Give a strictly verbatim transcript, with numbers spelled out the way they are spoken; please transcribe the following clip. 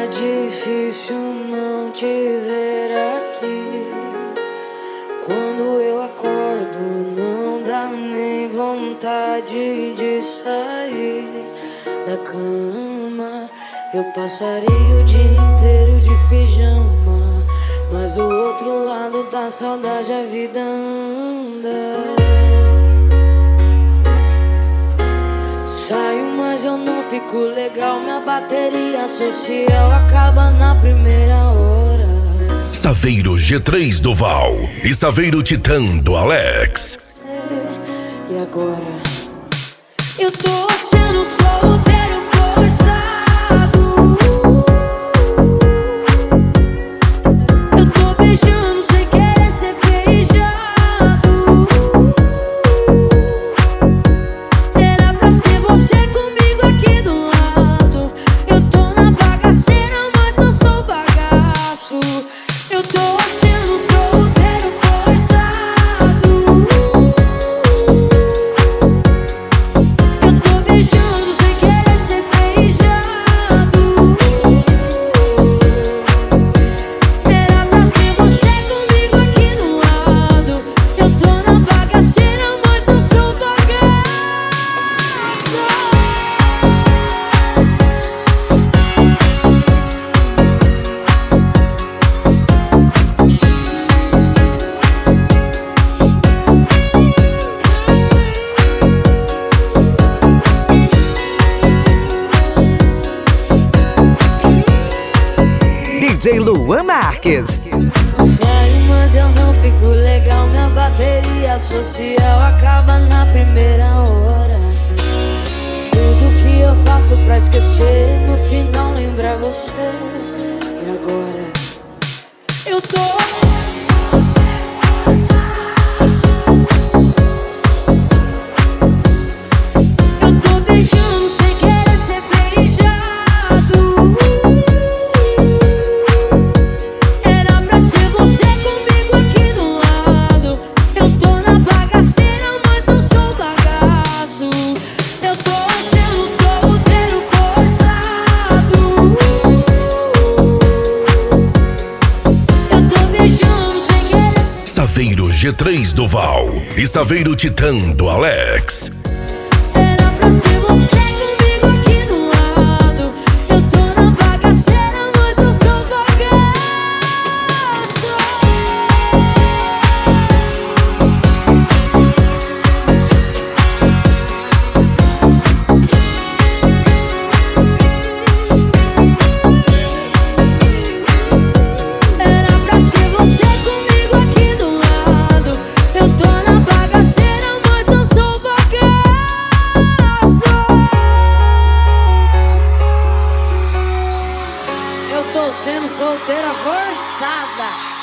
difícil não te ver aqui. Quando eu acordo não dá nem vontade de sair da cama. Eu passaria o dia inteiro de pijama, mas do outro lado da saudade a vida anda. Saio, mas eu não fico legal. Minha bateria social acaba na primeira hora. Saveiro G três do Val e Saveiro Titã do Alex. E agora? Eu tô sendo solteiro forçado. Eu tô beijando sem querer ser beijado. Era pra ser você comigo aqui do lado. Eu tô na bagaceira, mas eu sou bagaço. Eu tô sendo solteiro forçado. Eu tô beijando sem querer ser beijado. Era pra ser você comigo aqui do lado. Eu tô na bagaceira, mas eu sou bagaço. D J Luan Marques. Saio, mas eu não fico legal. Minha bateria social acaba na primeira hora. Tudo que eu faço pra esquecer, no final lembra você. E agora? Eu tô Eu tô beijando sem querer ser beijado. Era pra ser você comigo aqui do lado. Eu tô na bagaceira, mas eu sou bagaço. Eu tô sendo solteiro forçado. Eu tô beijando sem querer. Saveiro G três do Val e Saveiro Titã do Alex. Era pra ser você comigo aqui do lado. Eu tô na bagaceira, mas eu sou bagaço. Era pra ser você comigo aqui do lado. Eu tô na bagaceira, mas eu sou bagaço. Eu tô sendo solteira forçada.